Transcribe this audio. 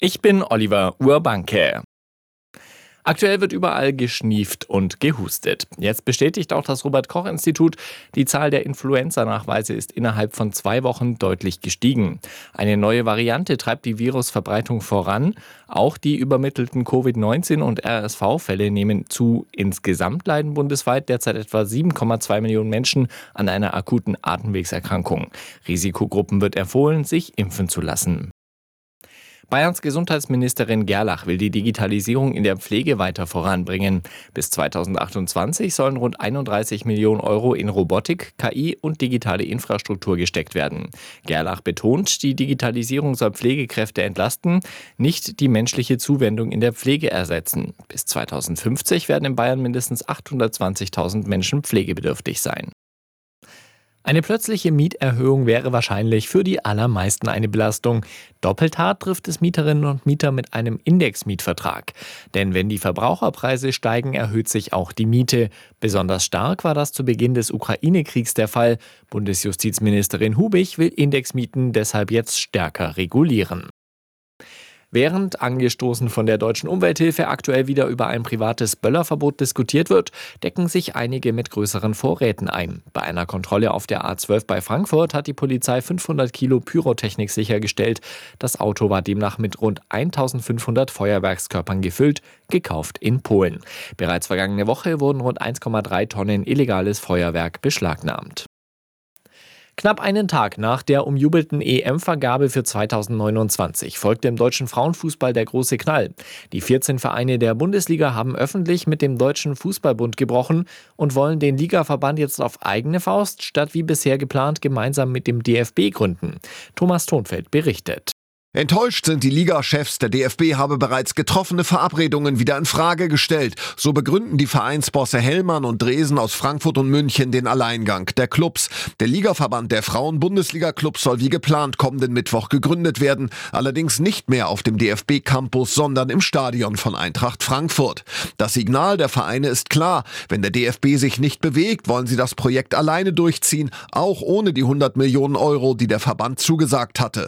Ich bin Oliver Urbanke. Aktuell wird überall geschnieft und gehustet. Jetzt bestätigt auch das Robert-Koch-Institut, die Zahl der Influenza-Nachweise ist innerhalb von 2 Wochen deutlich gestiegen. Eine neue Variante treibt die Virusverbreitung voran. Auch die übermittelten Covid-19 und RSV-Fälle nehmen zu. Insgesamt leiden bundesweit derzeit etwa 7,2 Millionen Menschen an einer akuten Atemwegserkrankung. Risikogruppen wird empfohlen, sich impfen zu lassen. Bayerns Gesundheitsministerin Gerlach will die Digitalisierung in der Pflege weiter voranbringen. Bis 2028 sollen rund 31 Millionen Euro in Robotik, KI und digitale Infrastruktur gesteckt werden. Gerlach betont, die Digitalisierung soll Pflegekräfte entlasten, nicht die menschliche Zuwendung in der Pflege ersetzen. Bis 2050 werden in Bayern mindestens 820.000 Menschen pflegebedürftig sein. Eine plötzliche Mieterhöhung wäre wahrscheinlich für die allermeisten eine Belastung. Doppelt hart trifft es Mieterinnen und Mieter mit einem Indexmietvertrag. Denn wenn die Verbraucherpreise steigen, erhöht sich auch die Miete. Besonders stark war das zu Beginn des Ukraine-Kriegs der Fall. Bundesjustizministerin Hubich will Indexmieten deshalb jetzt stärker regulieren. Während, angestoßen von der Deutschen Umwelthilfe, aktuell wieder über ein privates Böllerverbot diskutiert wird, decken sich einige mit größeren Vorräten ein. Bei einer Kontrolle auf der A12 bei Frankfurt hat die Polizei 500 Kilo Pyrotechnik sichergestellt. Das Auto war demnach mit rund 1500 Feuerwerkskörpern gefüllt, gekauft in Polen. Bereits vergangene Woche wurden rund 1,3 Tonnen illegales Feuerwerk beschlagnahmt. Knapp einen Tag nach der umjubelten EM-Vergabe für 2029 folgte im deutschen Frauenfußball der große Knall. Die 14 Vereine der Bundesliga haben öffentlich mit dem Deutschen Fußballbund gebrochen und wollen den Ligaverband jetzt auf eigene Faust statt wie bisher geplant gemeinsam mit dem DFB gründen. Thomas Thonfeld berichtet. Enttäuscht sind die Ligachefs. Der DFB habe bereits getroffene Verabredungen wieder in Frage gestellt. So begründen die Vereinsbosse Hellmann und Dresen aus Frankfurt und München den Alleingang der Clubs. Der Ligaverband der Frauen-Bundesliga-Clubs soll wie geplant kommenden Mittwoch gegründet werden. Allerdings nicht mehr auf dem DFB-Campus, sondern im Stadion von Eintracht Frankfurt. Das Signal der Vereine ist klar. Wenn der DFB sich nicht bewegt, wollen sie das Projekt alleine durchziehen, auch ohne die 100 Millionen Euro, die der Verband zugesagt hatte.